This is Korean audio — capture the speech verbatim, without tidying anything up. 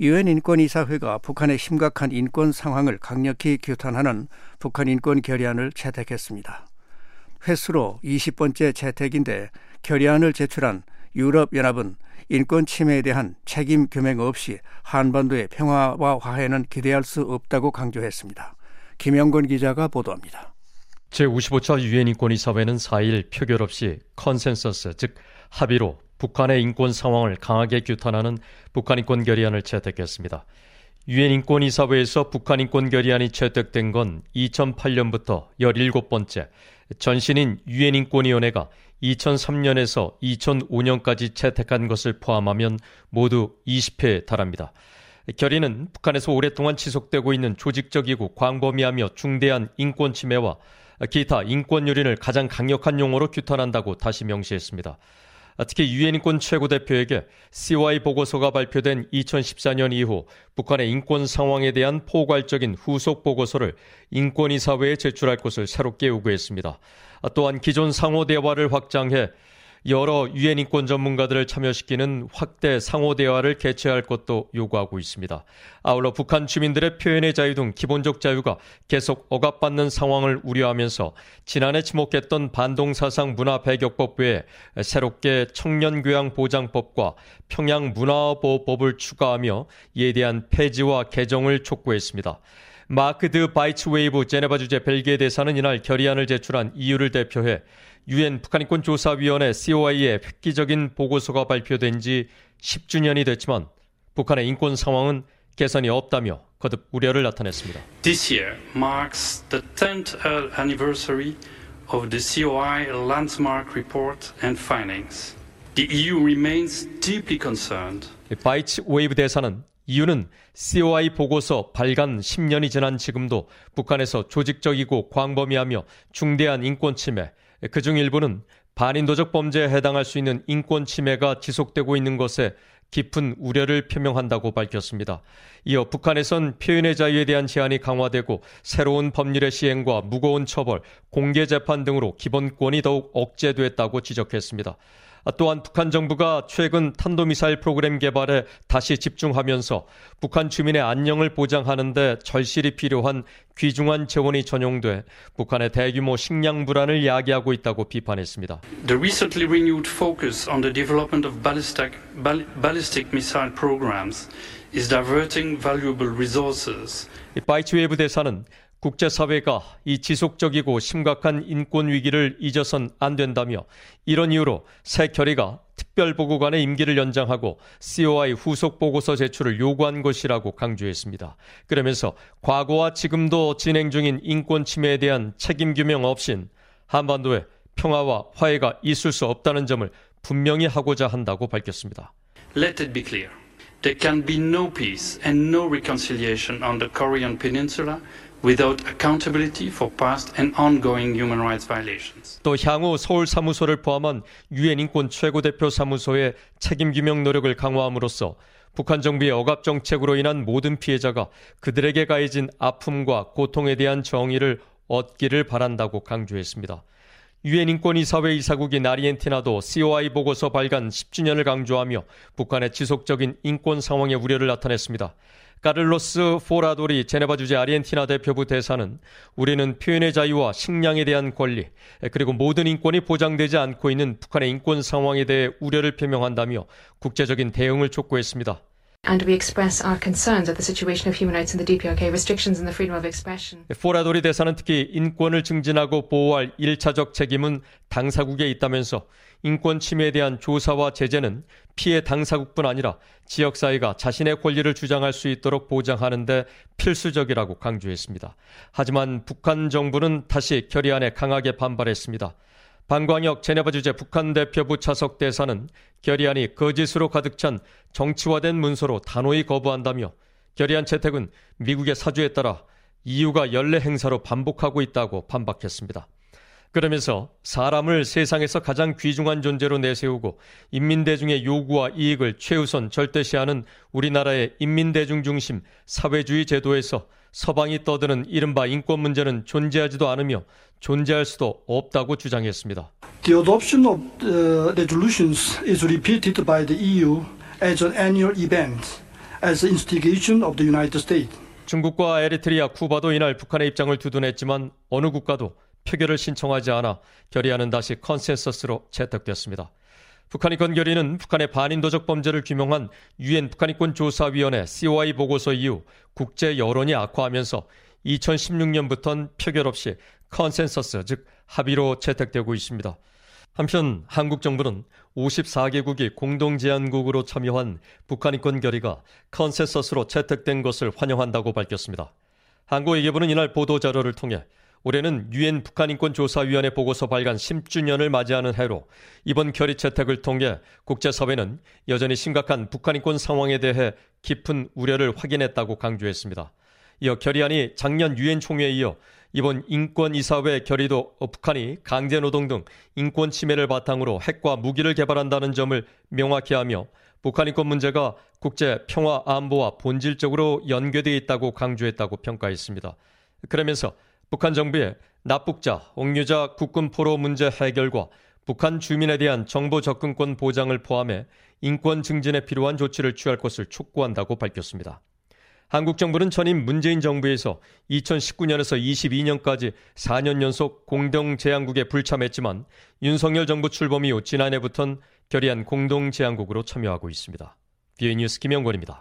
유엔 인권이사회가 북한의 심각한 인권 상황을 강력히 규탄하는 북한 인권 결의안을 채택했습니다. 횟수로 이십 번째 채택인데 결의안을 제출한 유럽연합은 인권 침해에 대한 책임 규명 없이 한반도의 평화와 화해는 기대할 수 없다고 강조했습니다. 김영건 기자가 보도합니다. 제오십오 차 유엔 인권이사회는 사 일 표결 없이 컨센서스, 즉 합의로 북한의 인권 상황을 강하게 규탄하는 북한 인권 결의안을 채택했습니다. 유엔 인권이사회에서 북한 인권 결의안이 채택된 건 이천팔 년부터 열일곱 번째, 전신인 유엔 인권위원회가 이천삼 년에서 이천오 년까지 채택한 것을 포함하면 모두 이십 회에 달합니다. 결의는 북한에서 오랫동안 지속되고 있는 조직적이고 광범위하며 중대한 인권 침해와 기타 인권 유린을 가장 강력한 용어로 규탄한다고 다시 명시했습니다. 특히 유엔 인권 최고대표에게 씨오아이 보고서가 발표된 이천십사 년 이후 북한의 인권 상황에 대한 포괄적인 후속 보고서를 인권이사회에 제출할 것을 새롭게 요구했습니다. 또한 기존 상호 대화를 확장해 여러 유엔 인권 전문가들을 참여시키는 확대 상호 대화를 개최할 것도 요구하고 있습니다. 아울러 북한 주민들의 표현의 자유 등 기본적 자유가 계속 억압받는 상황을 우려하면서 지난해 지목했던 반동사상 문화 배격법 외에 새롭게 청년교양보장법과 평양문화보호법을 추가하며 이에 대한 폐지와 개정을 촉구했습니다. 마크 드 바이츠웨이브 제네바 주재 벨기에 대사는 이날 결의안을 제출한 이유를 대표해 유엔 북한인권조사위원회 씨오아이의 획기적인 보고서가 발표된 지 십 주년이 됐지만 북한의 인권 상황은 개선이 없다며 거듭 우려를 나타냈습니다. This year marks the tenth anniversary of the 씨오아이 landmark report and findings. The 이유 remains deeply concerned. 바이츠 웨이브 대사는 이유는 씨오아이 보고서 발간 십 년이 지난 지금도 북한에서 조직적이고 광범위하며 중대한 인권 침해, 그중 일부는 반인도적 범죄에 해당할 수 있는 인권 침해가 지속되고 있는 것에 깊은 우려를 표명한다고 밝혔습니다. 이어 북한에선 표현의 자유에 대한 제한이 강화되고 새로운 법률의 시행과 무거운 처벌, 공개 재판 등으로 기본권이 더욱 억제됐다고 지적했습니다. 또한 북한 정부가 최근 탄도미사일 프로그램 개발에 다시 집중하면서 북한 주민의 안녕을 보장하는 데 절실히 필요한 귀중한 재원이 전용돼 북한의 대규모 식량 불안을 야기하고 있다고 비판했습니다. The recently renewed focus on the development of ballistic, ballistic missile programs is diverting valuable resources. 바이츠웨이브 대사는 국제사회가 이 지속적이고 심각한 인권 위기를 잊어선 안 된다며 이런 이유로 새 결의가 특별보고관의 임기를 연장하고 씨오아이 후속 보고서 제출을 요구한 것이라고 강조했습니다. 그러면서 과거와 지금도 진행 중인 인권 침해에 대한 책임 규명 없인 한반도에 평화와 화해가 있을 수 없다는 점을 분명히 하고자 한다고 밝혔습니다. Let it be clear. There can be no peace and no reconciliation on the Korean Peninsula without accountability for past and ongoing human rights violations. 또 향후 서울 사무소를 포함한 유엔 인권 최고대표 사무소의 책임 규명 노력을 강화함으로써 북한 정부의 억압 정책으로 인한 모든 피해자가 그들에게 가해진 아픔과 고통에 대한 정의를 얻기를 바란다고 강조했습니다. 유엔 인권이사회 이사국인 아르헨티나도 씨오아이 보고서 발간 십 주년을 강조하며 북한의 지속적인 인권 상황에 우려를 나타냈습니다. 카를로스 포라도리 제네바 주재 아르헨티나 대표부 대사는 우리는 표현의 자유와 식량에 대한 권리, 그리고 모든 인권이 보장되지 않고 있는 북한의 인권 상황에 대해 우려를 표명한다며 국제적인 대응을 촉구했습니다. And we express our concerns at the situation of human rights in the 디피아르케이, restrictions in the freedom of expression. 포라도리 대사는 특히 인권을 증진하고 보호할 일차적 책임은 당사국에 있다면서 인권 침해에 대한 조사와 제재는 피해 당사국뿐 아니라 지역사회가 자신의 권리를 주장할 수 있도록 보장하는 데 필수적이라고 강조했습니다. 하지만 북한 정부는 다시 결의안에 강하게 반발했습니다. 반광혁 제네바 주재 북한 대표부 차석 대사는 결의안이 거짓으로 가득 찬 정치화된 문서로 단호히 거부한다며 결의안 채택은 미국의 사주에 따라 이유가 연례 행사로 반복하고 있다고 반박했습니다. 그러면서 사람을 세상에서 가장 귀중한 존재로 내세우고 인민대중의 요구와 이익을 최우선 절대시하는 우리나라의 인민대중 중심 사회주의 제도에서 서방이 떠드는 이른바 인권 문제는 존재하지도 않으며 존재할 수도 없다고 주장했습니다. The adoption of the resolutions is repeated by the 이유 as an annual event as an instigation of the United States. 중국과 에리트리아, 쿠바도 이날 북한의 입장을 두둔했지만 어느 국가도 표결을 신청하지 않아 결의안은 다시 컨센서스로 채택됐습니다. 북한인권 결의는 북한의 반인도적 범죄를 규명한 유엔 북한인권조사위원회 씨오아이 보고서 이후 국제 여론이 악화하면서 이천십육 년부터는 표결 없이 컨센서스, 즉 합의로 채택되고 있습니다. 한편 한국 정부는 오십사 개국이 공동제안국으로 참여한 북한인권 결의가 컨센서스로 채택된 것을 환영한다고 밝혔습니다. 한국외교부는 이날 보도자료를 통해 올해는 유엔 북한인권조사위원회 보고서 발간 십 주년을 맞이하는 해로 이번 결의 채택을 통해 국제사회는 여전히 심각한 북한인권 상황에 대해 깊은 우려를 확인했다고 강조했습니다. 이어 결의안이 작년 유엔 총회에 이어 이번 인권이사회 결의도 북한이 강제노동 등 인권 침해를 바탕으로 핵과 무기를 개발한다는 점을 명확히 하며 북한 인권 문제가 국제 평화 안보와 본질적으로 연계되어 있다고 강조했다고 평가했습니다. 그러면서 북한 정부의 납북자, 옥류자 국군 포로 문제 해결과 북한 주민에 대한 정보 접근권 보장을 포함해 인권 증진에 필요한 조치를 취할 것을 촉구한다고 밝혔습니다. 한국 정부는 전임 문재인 정부에서 이천십구 년에서 이십이 년까지 사 년 연속 공동제안국에 불참했지만 윤석열 정부 출범 이후 지난해부터는 결의안 공동제안국으로 참여하고 있습니다. 비오아이 뉴스 김영권입니다.